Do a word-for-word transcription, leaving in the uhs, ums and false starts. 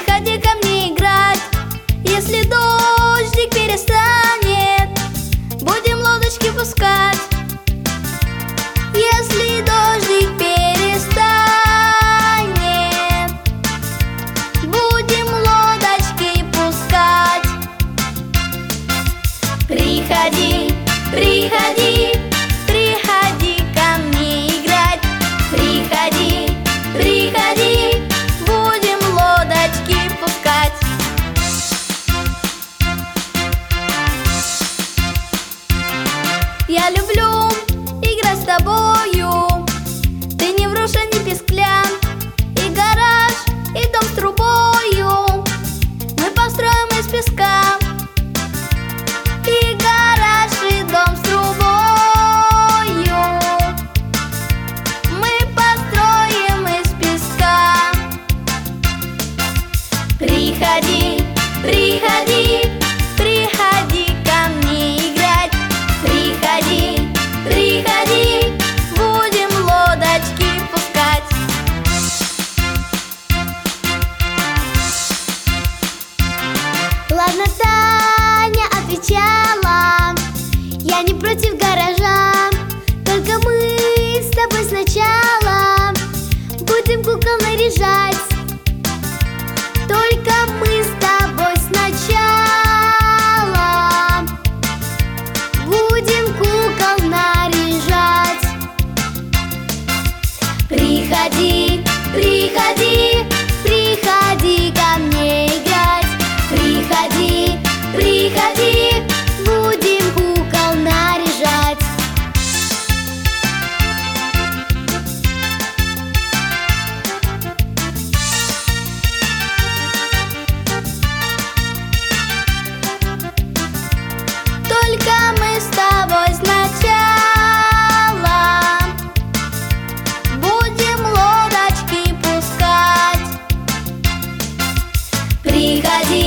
приходи ко мне играть. Если дождик перестанет, будем лодочки пускать. Если дождик перестанет, будем лодочки пускать. Приходи, приходи, приходи ко мне играть. Приходи, приходи, будем лодочки пускать. Я люблю играть с тобою. Ты не вруша, не писклян. И гараж, и дом с трубою мы построим из песка. И гараж, и дом с трубою мы построим из песка. Приходи, приходи, приходи ко мне играть. Приходи, приходи, будем лодочки пускать. Ладно, Таня отвечала, я не против гаража. Только мы с тобой сначала будем кукол наряжать. Только мы с тобой сначала будем кукол наряжать. Приходи, приходи, приходи ко мне играть. Приходи, приходи, будем кукол наряжать. Только мы с тобой сначала будем лодочки пускать. Приходи,